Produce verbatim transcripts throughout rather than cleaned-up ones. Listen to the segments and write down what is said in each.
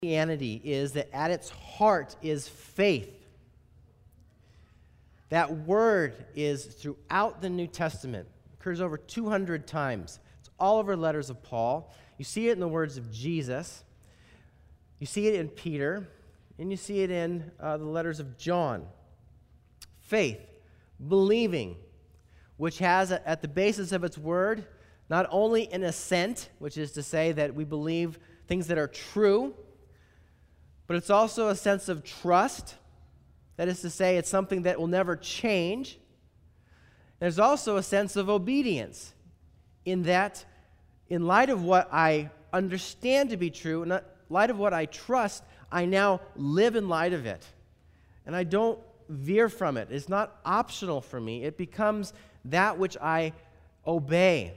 Christianity is that at its heart is faith. That word is throughout the New Testament. It occurs over two hundred times. It's all over letters of Paul. You see it in the words of Jesus. You see it in Peter. And you see it in uh, the letters of John. Faith, believing, which has a, at the basis of its word not only an assent, which is to say that we believe things that are true, but it's also a sense of trust. That is to say, it's something that will never change. There's also a sense of obedience in that, in light of what I understand to be true, in light of what I trust, I now live in light of it. And I don't veer from it. It's not optional for me. It becomes that which I obey.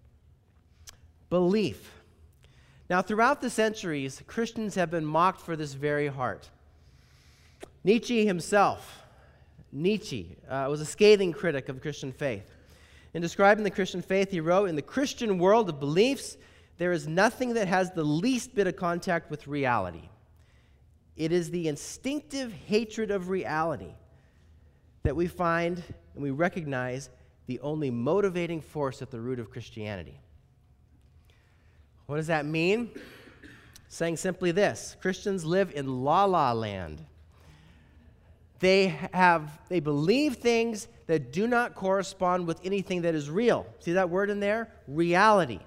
Belief. Now, throughout the centuries, Christians have been mocked for this very heart. Nietzsche himself, Nietzsche, uh, was a scathing critic of Christian faith. In describing the Christian faith, he wrote, "In the Christian world of beliefs, there is nothing that has the least bit of contact with reality. It is the instinctive hatred of reality that we find and we recognize the only motivating force at the root of Christianity." What does that mean? Saying simply this: Christians live in la-la land. They have, they believe things that do not correspond with anything that is real. See that word in there? Reality.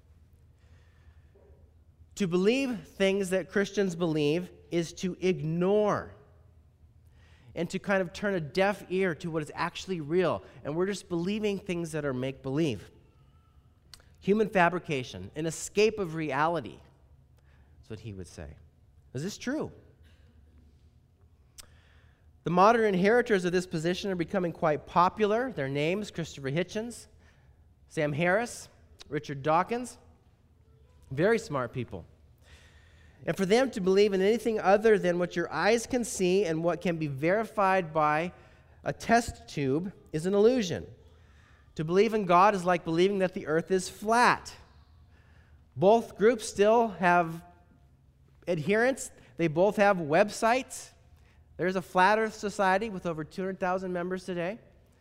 To believe things that Christians believe is to ignore and to kind of turn a deaf ear to what is actually real. And we're just believing things that are make-believe. Human fabrication, an escape of reality, is what he would say. Is this true? The modern inheritors of this position are becoming quite popular. Their names: Christopher Hitchens, Sam Harris, Richard Dawkins. Very smart people. And for them to believe in anything other than what your eyes can see and what can be verified by a test tube is an illusion. To believe in God is like believing that the earth is flat. Both groups still have adherents. They both have websites. There's a Flat Earth Society with over two hundred thousand members today.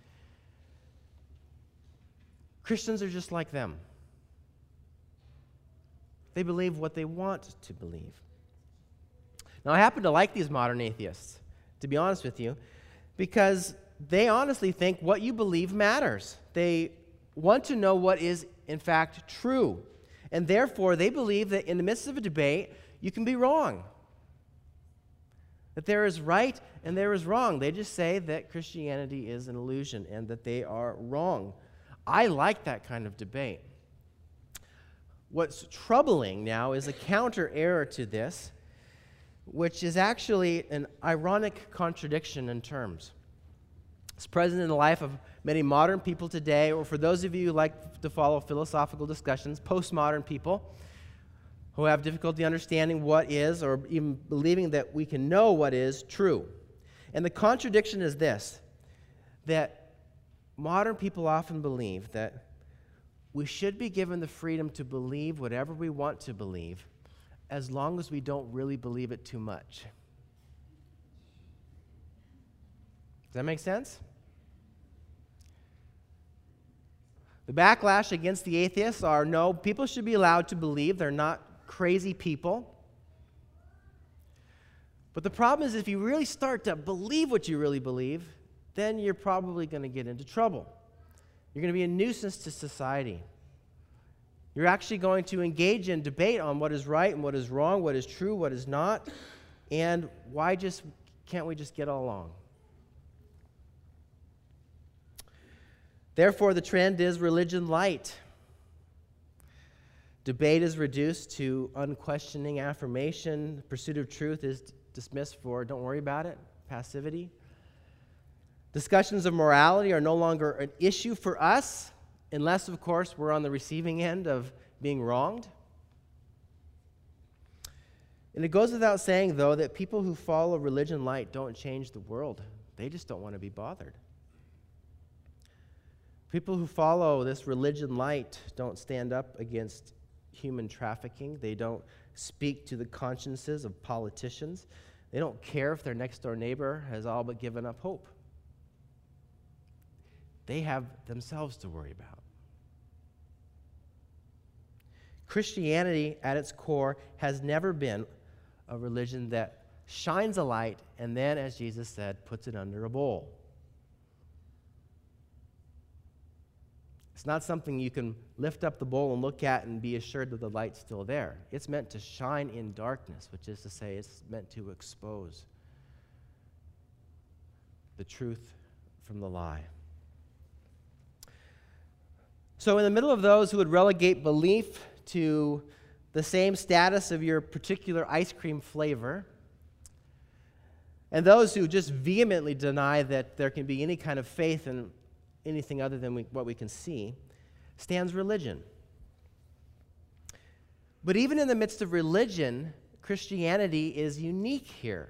Christians are just like them. They believe what they want to believe. Now, I happen to like these modern atheists, to be honest with you, because they honestly think what you believe matters. They want to know what is, in fact, true. And therefore, they believe that in the midst of a debate, you can be wrong. That there is right and there is wrong. They just say that Christianity is an illusion and that they are wrong. I like that kind of debate. What's troubling now is a counter error to this, which is actually an ironic contradiction in terms. It's present in the life of many modern people today, or for those of you who like to follow philosophical discussions, postmodern people who have difficulty understanding what is, or even believing that we can know what is true. And the contradiction is this: that modern people often believe that we should be given the freedom to believe whatever we want to believe, as long as we don't really believe it too much. Does that make sense? The backlash against the atheists are, no, people should be allowed to believe. They're not crazy people. But the problem is, if you really start to believe what you really believe, then you're probably going to get into trouble. You're going to be a nuisance to society. You're actually going to engage in debate on what is right and what is wrong, what is true, what is not, and why just can't we just get along? Therefore, the trend is religion light. Debate is reduced to unquestioning affirmation. The pursuit of truth is dismissed for don't worry about it, passivity. Discussions of morality are no longer an issue for us, unless, of course, we're on the receiving end of being wronged. And it goes without saying, though, that people who follow religion light don't change the world. They just don't want to be bothered. People who follow this religion light don't stand up against human trafficking. They don't speak to the consciences of politicians. They don't care if their next-door neighbor has all but given up hope. They have themselves to worry about. Christianity, at its core, has never been a religion that shines a light and then, as Jesus said, puts it under a bowl. It's not something you can lift up the bowl and look at and be assured that the light's still there. It's meant to shine in darkness, which is to say it's meant to expose the truth from the lie. So in the middle of those who would relegate belief to the same status of your particular ice cream flavor, and those who just vehemently deny that there can be any kind of faith in anything other than we, what we can see, stands religion. But even in the midst of religion, Christianity is unique here.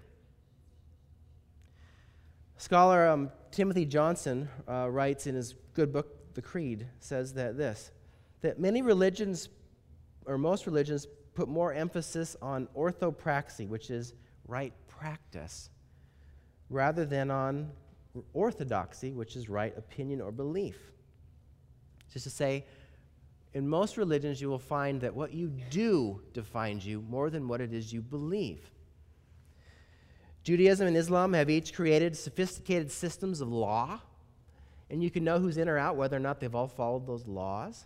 Scholar um, Timothy Johnson uh, writes in his good book, The Creed, says that this, that many religions, or most religions, put more emphasis on orthopraxy, which is right practice, rather than on orthodoxy, which is right opinion or belief. Just to say, in most religions you will find that what you do defines you more than what it is you believe. Judaism and Islam have each created sophisticated systems of law, and you can know who's in or out whether or not they've all followed those laws.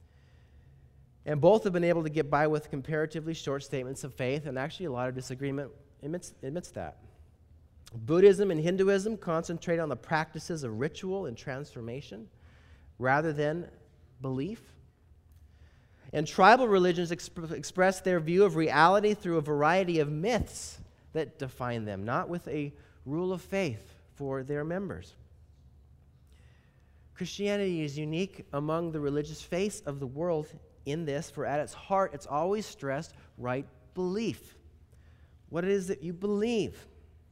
And both have been able to get by with comparatively short statements of faith, and actually a lot of disagreement amidst, amidst that. Buddhism and Hinduism concentrate on the practices of ritual and transformation rather than belief. And tribal religions exp- express their view of reality through a variety of myths that define them, not with a rule of faith for their members. Christianity is unique among the religious faiths of the world in this, for at its heart it's always stressed right belief. What it is that you believe.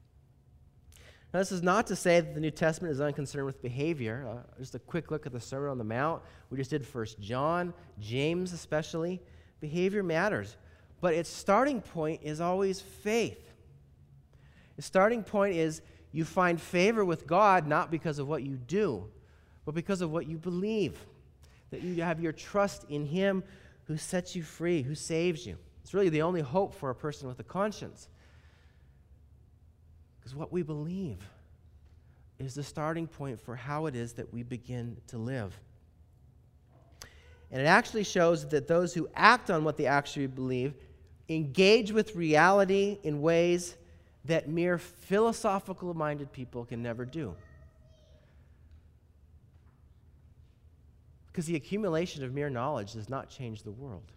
Now, this is not to say that the New Testament is unconcerned with behavior. Uh, just a quick look at the Sermon on the Mount. We just did First John, James especially. Behavior matters. But its starting point is always faith. Its starting point is you find favor with God not because of what you do, but because of what you believe. That you have your trust in Him who sets you free, who saves you. It's really the only hope for a person with a conscience. Because what we believe is the starting point for how it is that we begin to live. And it actually shows that those who act on what they actually believe engage with reality in ways that mere philosophical-minded people can never do. Because the accumulation of mere knowledge does not change the world.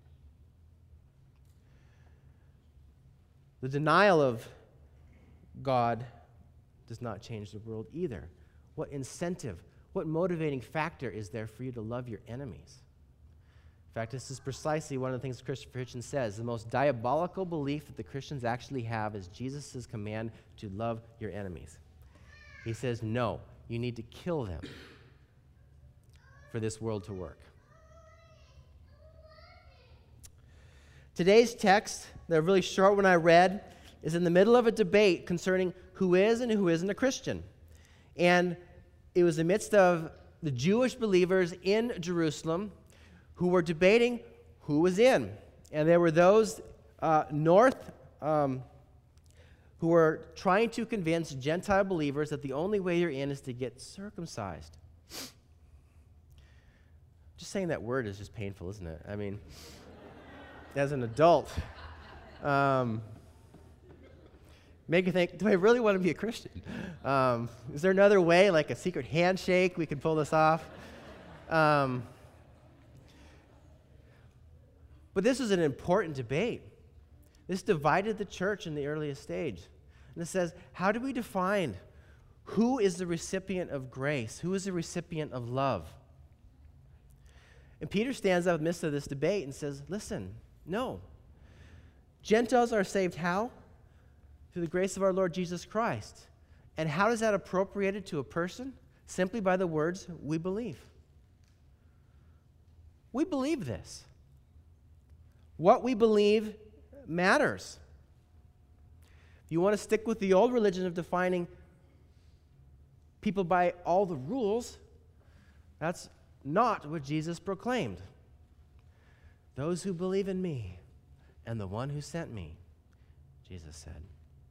The denial of God does not change the world either. What incentive, what motivating factor is there for you to love your enemies? In fact, this is precisely one of the things Christopher Hitchens says. The most diabolical belief that the Christians actually have is Jesus' command to love your enemies. He says, no, you need to kill them for this world to work. Today's text, the really short one I read, is in the middle of a debate concerning who is and who isn't a Christian. And it was amidst of the Jewish believers in Jerusalem who were debating who was in. And there were those uh, north um, who were trying to convince Gentile believers that the only way you're in is to get circumcised. Just saying that word is just painful, isn't it? I mean, as an adult, um, make you think, do I really want to be a Christian? Um, is there another way, like a secret handshake, we can pull this off? Um, but this is an important debate. This divided the church in the earliest stage. And it says, how do we define who is the recipient of grace? Who is the recipient of love? And Peter stands up in the midst of this debate and says, listen, no. Gentiles are saved how? Through the grace of our Lord Jesus Christ. And how is that appropriated to a person? Simply by the words, we believe. We believe this. What we believe matters. If you want to stick with the old religion of defining people by all the rules, that's not what Jesus proclaimed. Those who believe in me and the one who sent me, Jesus said.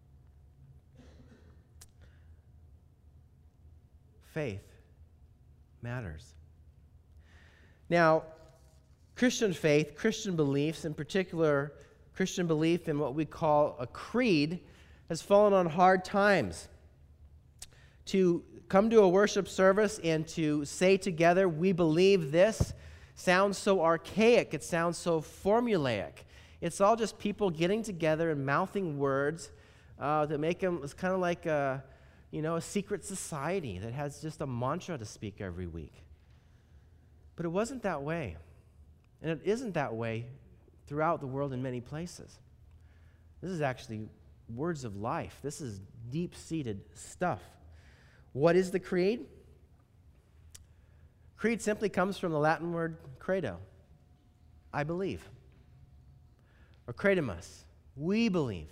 Faith matters. Now, Christian faith, Christian beliefs, in particular, Christian belief in what we call a creed, has fallen on hard times. To come to a worship service and to say together, we believe this, sounds so archaic. It sounds so formulaic. It's all just people getting together and mouthing words uh, that make them, it's kind of like a, you know, a secret society that has just a mantra to speak every week. But it wasn't that way. And it isn't that way throughout the world in many places. This is actually words of life. This is deep-seated stuff. What is the creed? Creed simply comes from the Latin word credo, I believe. Or credemus, we believe.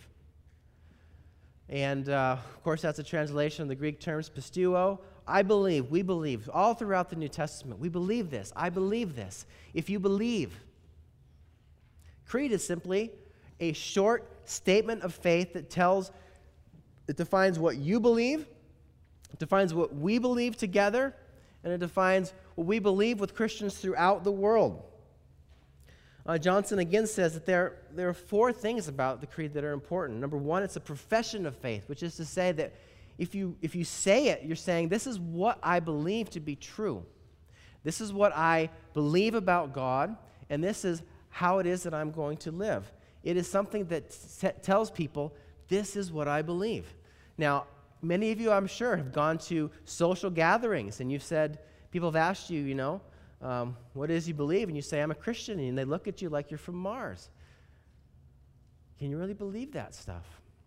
And, uh, of course, that's a translation of the Greek terms pisteuo, I believe, we believe. All throughout the New Testament, we believe this, I believe this. If you believe. Creed is simply a short statement of faith that tells, it defines what you believe, it defines what we believe together, and it defines what we believe with Christians throughout the world. Uh, Johnson again says that there, there are four things about the creed that are important. Number one, it's a profession of faith, which is to say that if you, if you say it, you're saying, this is what I believe to be true. This is what I believe about God, and this is how it is that I'm going to live. It is something that t- tells people, this is what I believe. Now, many of you, I'm sure, have gone to social gatherings, and you've said, people have asked you, you know, um, what is you believe? And you say, I'm a Christian, and they look at you like you're from Mars. Can you really believe that stuff?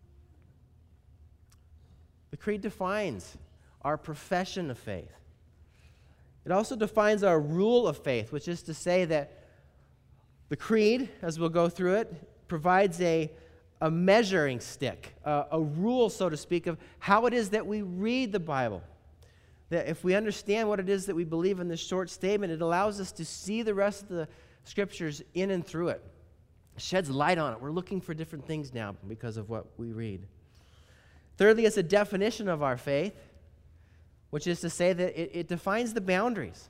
The creed defines our profession of faith. It also defines our rule of faith, which is to say that the creed, as we'll go through it, provides a, a measuring stick, a, a rule, so to speak, of how it is that we read the Bible. That if we understand what it is that we believe in this short statement, it allows us to see the rest of the Scriptures in and through it. It sheds light on it. We're looking for different things now because of what we read. Thirdly, it's a definition of our faith, which is to say that it, it defines the boundaries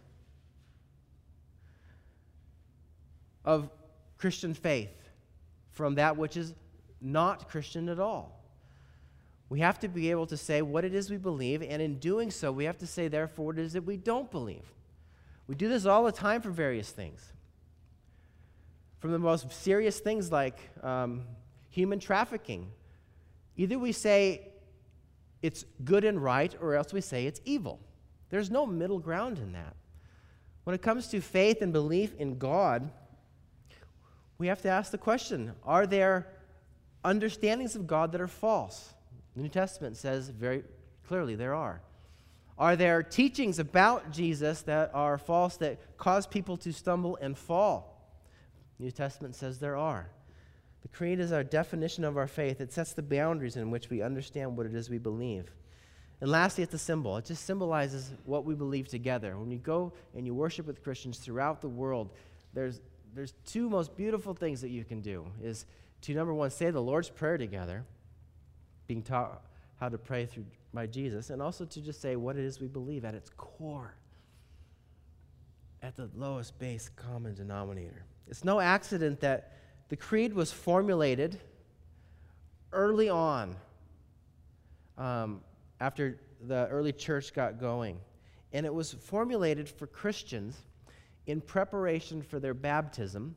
of Christian faith from that which is not Christian at all. We have to be able to say what it is we believe, and in doing so, we have to say, therefore, what it is that we don't believe. We do this all the time for various things. From the most serious things like um, human trafficking. Either we say it's good and right, or else we say it's evil. There's no middle ground in that. When it comes to faith and belief in God, we have to ask the question, are there understandings of God that are false? The New Testament says very clearly there are. Are there teachings about Jesus that are false that cause people to stumble and fall? The New Testament says there are. The creed is our definition of our faith. It sets the boundaries in which we understand what it is we believe. And lastly, it's a symbol. It just symbolizes what we believe together. When you go and you worship with Christians throughout the world, there's there's two most beautiful things that you can do, is to, number one, say the Lord's Prayer together, being taught how to pray through by Jesus, and also to just say what it is we believe at its core, at the lowest base common denominator. It's no accident that the creed was formulated early on, um, after the early church got going, and it was formulated for Christians in preparation for their baptism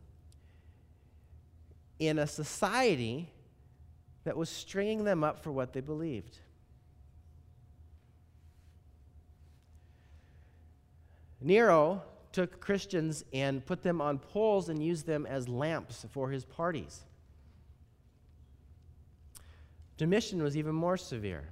in a society that was stringing them up for what they believed. Nero took Christians and put them on poles and used them as lamps for his parties. Domitian was even more severe.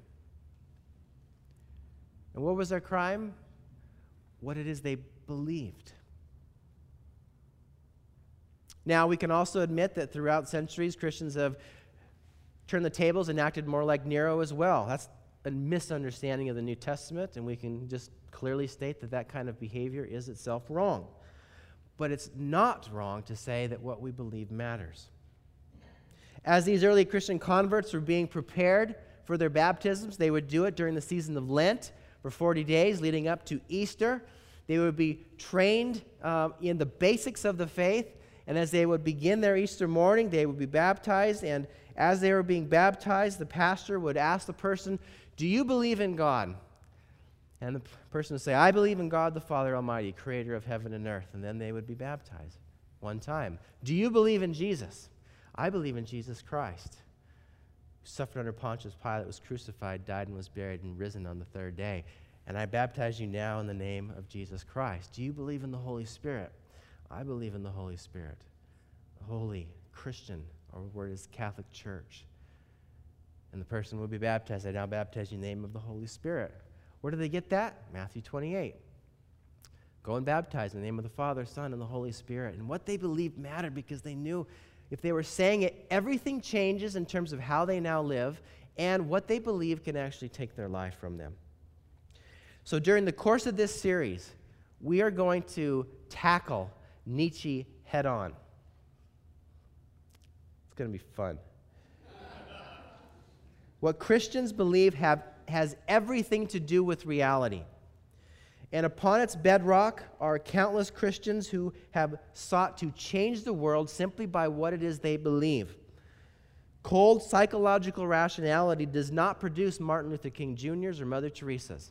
And what was their crime? What it is they believed. Now, we can also admit that throughout centuries, Christians have turned the tables and acted more like Nero as well. That's a misunderstanding of the New Testament, and we can just clearly state that that kind of behavior is itself wrong. But it's not wrong to say that what we believe matters. As these early Christian converts were being prepared for their baptisms, they would do it during the season of Lent for forty days leading up to Easter. They would be trained um, in the basics of the faith, and as they would begin their Easter morning, they would be baptized, and as they were being baptized, the pastor would ask the person, "Do you believe in God?" And the person would say, "I believe in God the Father Almighty, creator of heaven and earth." And then they would be baptized one time. "Do you believe in Jesus?" "I believe in Jesus Christ, who suffered under Pontius Pilate, was crucified, died, and was buried, and risen on the third day. And I baptize you now in the name of Jesus Christ. Do you believe in the Holy Spirit?" "I believe in the Holy Spirit." Holy Christian, our word is Catholic Church. And the person would be baptized. "I now baptize you in the name of the Holy Spirit." Where do they get that? Matthew twenty-eight. Go and baptize in the name of the Father, Son, and the Holy Spirit. And what they believed mattered because they knew if they were saying it, everything changes in terms of how they now live, and what they believe can actually take their life from them. So during the course of this series, we are going to tackle Nietzsche head on. It's going to be fun. What Christians believe have, has everything to do with reality. And upon its bedrock are countless Christians who have sought to change the world simply by what it is they believe. Cold psychological rationality does not produce Martin Luther King Junior's or Mother Teresa's.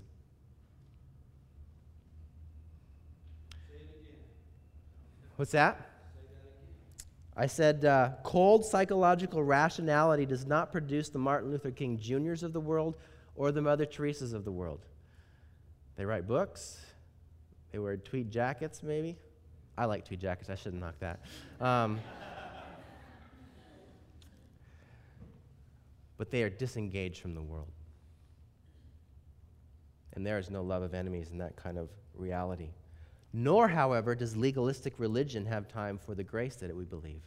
What's that? I said uh, cold psychological rationality does not produce the Martin Luther King Juniors of the world or the Mother Teresa's of the world. They write books. They wear tweed jackets, maybe. I like tweed jackets. I shouldn't knock that. Um, but they are disengaged from the world. And there is no love of enemies in that kind of reality. Nor, however, does legalistic religion have time for the grace that we believe.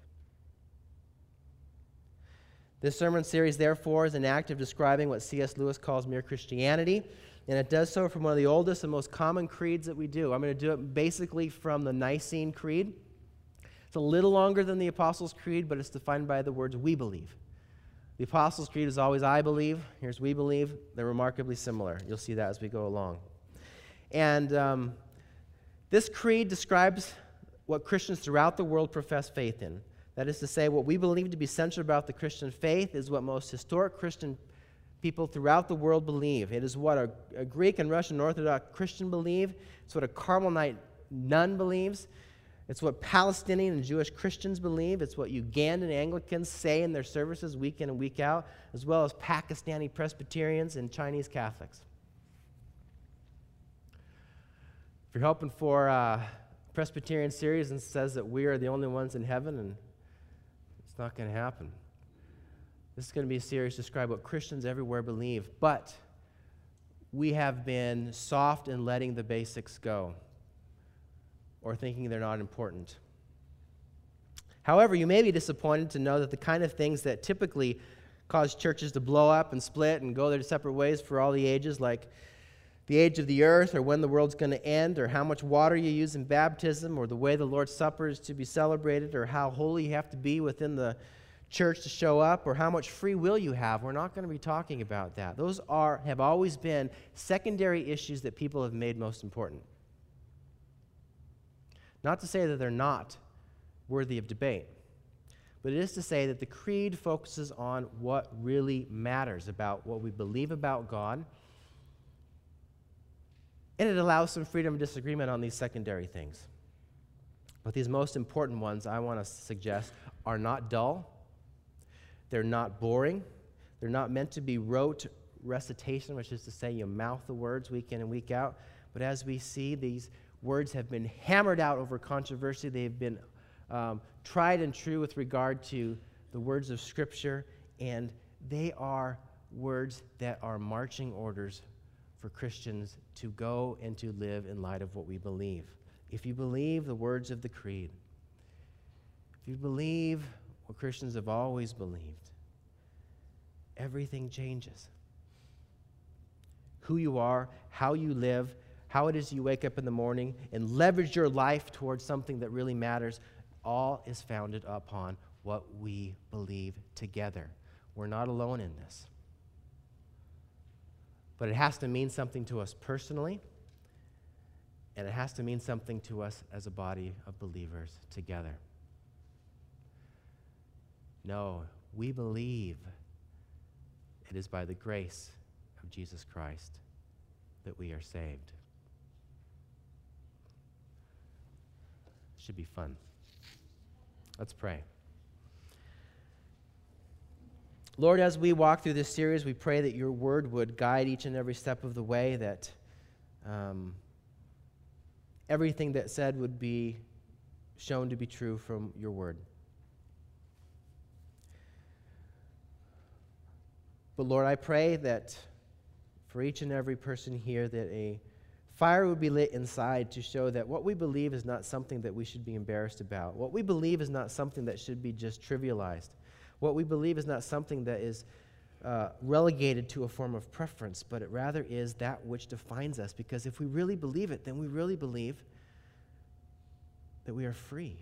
This sermon series, therefore, is an act of describing what C S Lewis calls mere Christianity, and it does so from one of the oldest and most common creeds that we do. I'm going to do it basically from the Nicene Creed. It's a little longer than the Apostles' Creed, but it's defined by the words "we believe." The Apostles' Creed is always "I believe." Here's "we believe." They're remarkably similar. You'll see that as we go along. And um, this creed describes what Christians throughout the world profess faith in. That is to say, what we believe to be central about the Christian faith is what most historic Christian people throughout the world believe. It is what a, a Greek and Russian Orthodox Christian believe. It's what a Carmelite nun believes. It's what Palestinian and Jewish Christians believe. It's what Ugandan Anglicans say in their services week in and week out, as well as Pakistani Presbyterians and Chinese Catholics. If you're hoping for a Presbyterian series and says that we are the only ones in heaven, and it's not going to happen. This is going to be a series to describe what Christians everywhere believe, but we have been soft in letting the basics go or thinking they're not important. However, you may be disappointed to know that the kind of things that typically cause churches to blow up and split and go their separate ways for all the ages, like the age of the earth, or when the world's going to end, or how much water you use in baptism, or the way the Lord's Supper is to be celebrated, or how holy you have to be within the church to show up, or how much free will you have. We're not going to be talking about that. Those are have always been secondary issues that people have made most important. Not to say that they're not worthy of debate, but it is to say that the creed focuses on what really matters about what we believe about God, and it allows some freedom of disagreement on these secondary things. But these most important ones, I want to suggest, are not dull. They're not boring. They're not meant to be rote recitation, which is to say you mouth the words week in and week out. But as we see, these words have been hammered out over controversy. They've been um, tried and true with regard to the words of Scripture, and they are words that are marching orders for Christians to go and to live in light of what we believe. If you believe the words of the creed, if you believe what Christians have always believed, everything changes. Who you are, how you live, how it is you wake up in the morning and leverage your life towards something that really matters, all is founded upon what we believe together. We're not alone in this. But it has to mean something to us personally, and it has to mean something to us as a body of believers together. No, we believe it is by the grace of Jesus Christ that we are saved. Should be fun. Let's pray. Lord, as we walk through this series, we pray that your word would guide each and every step of the way, that um, everything that's said would be shown to be true from your word. But Lord, I pray that for each and every person here, that a fire would be lit inside to show that what we believe is not something that we should be embarrassed about. What we believe is not something that should be just trivialized. What we believe is not something that is uh, relegated to a form of preference, but it rather is that which defines us. Because if we really believe it, then we really believe that we are free,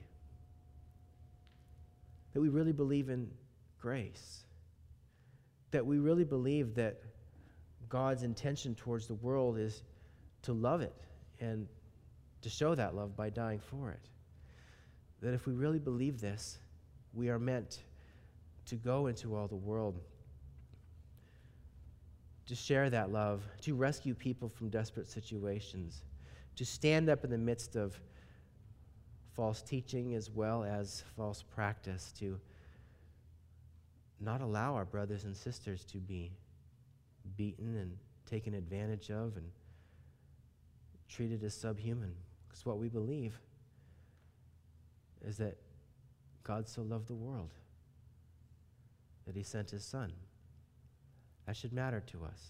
that we really believe in grace, that we really believe that God's intention towards the world is to love it and to show that love by dying for it. That if we really believe this, we are meant to go into all the world, to share that love, to rescue people from desperate situations, to stand up in the midst of false teaching as well as false practice, to not allow our brothers and sisters to be beaten and taken advantage of and treated as subhuman. Because what we believe is that God so loved the world that he sent his son. That should matter to us.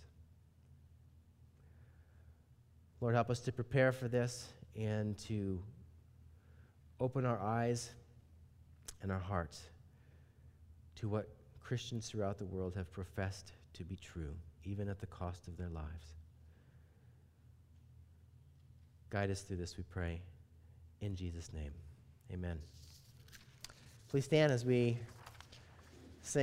Lord, help us to prepare for this and to open our eyes and our hearts to what Christians throughout the world have professed to be true, even at the cost of their lives. Guide us through this, we pray. In Jesus' name, amen. Please stand as we